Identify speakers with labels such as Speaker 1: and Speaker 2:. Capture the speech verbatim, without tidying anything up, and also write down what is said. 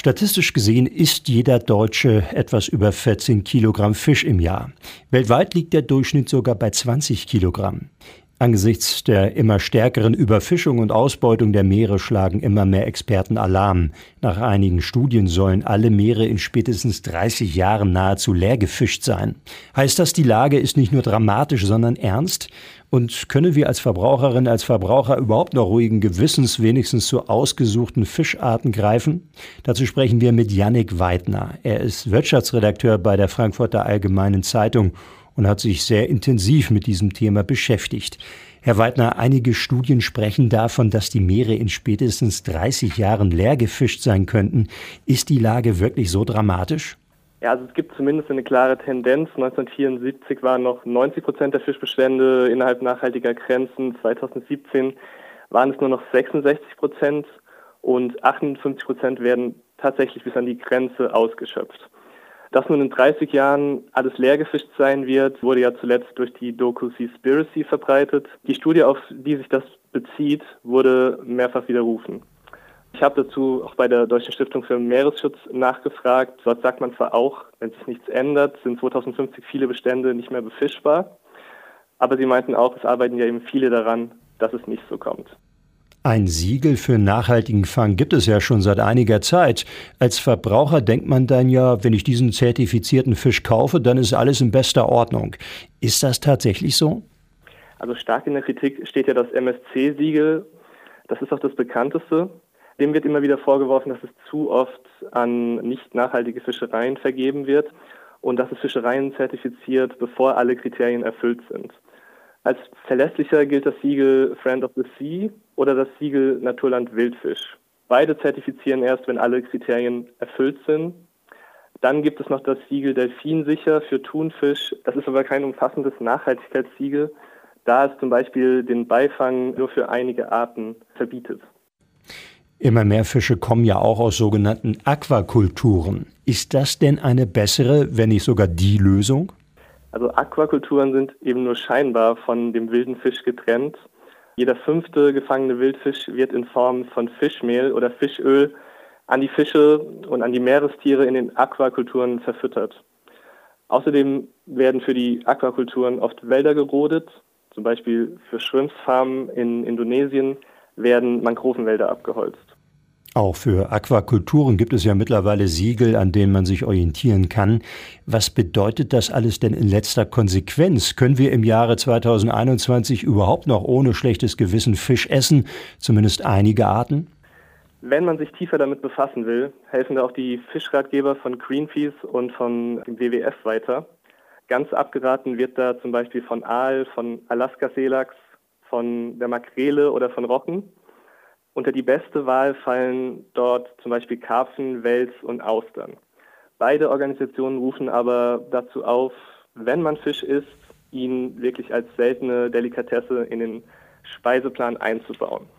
Speaker 1: Statistisch gesehen isst jeder Deutsche etwas über vierzehn Kilogramm Fisch im Jahr. Weltweit liegt der Durchschnitt sogar bei zwanzig Kilogramm. Angesichts der immer stärkeren Überfischung und Ausbeutung der Meere schlagen immer mehr Experten Alarm. Nach einigen Studien sollen alle Meere in spätestens dreißig Jahren nahezu leer gefischt sein. Heißt das, die Lage ist nicht nur dramatisch, sondern ernst? Und können wir als Verbraucherinnen, als Verbraucher überhaupt noch ruhigen Gewissens wenigstens zu ausgesuchten Fischarten greifen? Dazu sprechen wir mit Yannick Weidner. Er ist Wirtschaftsredakteur bei der Frankfurter Allgemeinen Zeitung und hat sich sehr intensiv mit diesem Thema beschäftigt. Herr Weidner, einige Studien sprechen davon, dass die Meere in spätestens dreißig Jahren leer gefischt sein könnten. Ist die Lage wirklich so dramatisch?
Speaker 2: Ja, also es gibt zumindest eine klare Tendenz. neunzehnhundertvierundsiebzig waren noch neunzig Prozent der Fischbestände innerhalb nachhaltiger Grenzen. zweitausendsiebzehn waren es nur noch sechsundsechzig Prozent und achtundfünfzig Prozent werden tatsächlich bis an die Grenze ausgeschöpft. Dass nun in dreißig Jahren alles leer gefischt sein wird, wurde ja zuletzt durch die Doku Seaspiracy verbreitet. Die Studie, auf die sich das bezieht, wurde mehrfach widerrufen. Ich habe dazu auch bei der Deutschen Stiftung für Meeresschutz nachgefragt. Dort sagt man zwar auch, wenn sich nichts ändert, sind zweitausendfünfzig viele Bestände nicht mehr befischbar. Aber sie meinten auch, es arbeiten ja eben viele daran, dass es nicht so kommt.
Speaker 1: Ein Siegel für nachhaltigen Fang gibt es ja schon seit einiger Zeit. Als Verbraucher denkt man dann ja, wenn ich diesen zertifizierten Fisch kaufe, dann ist alles in bester Ordnung. Ist das tatsächlich so?
Speaker 2: Also stark in der Kritik steht ja das M S C-Siegel. Das ist auch das bekannteste. Dem wird immer wieder vorgeworfen, dass es zu oft an nicht nachhaltige Fischereien vergeben wird und dass es Fischereien zertifiziert, bevor alle Kriterien erfüllt sind. Als verlässlicher gilt das Siegel Friend of the Sea oder das Siegel Naturland Wildfisch. Beide zertifizieren erst, wenn alle Kriterien erfüllt sind. Dann gibt es noch das Siegel Delfinsicher für Thunfisch. Das ist aber kein umfassendes Nachhaltigkeitssiegel, da es zum Beispiel den Beifang nur für einige Arten verbietet.
Speaker 1: Immer mehr Fische kommen ja auch aus sogenannten Aquakulturen. Ist das denn eine bessere, wenn nicht sogar die Lösung?
Speaker 2: Also Aquakulturen sind eben nur scheinbar von dem wilden Fisch getrennt. Jeder fünfte gefangene Wildfisch wird in Form von Fischmehl oder Fischöl an die Fische und an die Meerestiere in den Aquakulturen verfüttert. Außerdem werden für die Aquakulturen oft Wälder gerodet. Zum Beispiel für Shrimps-Farmen in Indonesien werden Mangrovenwälder abgeholzt.
Speaker 1: Auch für Aquakulturen gibt es ja mittlerweile Siegel, an denen man sich orientieren kann. Was bedeutet das alles denn in letzter Konsequenz? Können wir im Jahre zweitausendeinundzwanzig überhaupt noch ohne schlechtes Gewissen Fisch essen, zumindest einige Arten?
Speaker 2: Wenn man sich tiefer damit befassen will, helfen da auch die Fischratgeber von Greenpeace und von dem W W F weiter. Ganz abgeraten wird da zum Beispiel von Aal, von Alaska-Seelachs, von der Makrele oder von Rochen. Unter die beste Wahl fallen dort zum Beispiel Karpfen, Wels und Austern. Beide Organisationen rufen aber dazu auf, wenn man Fisch isst, ihn wirklich als seltene Delikatesse in den Speiseplan einzubauen.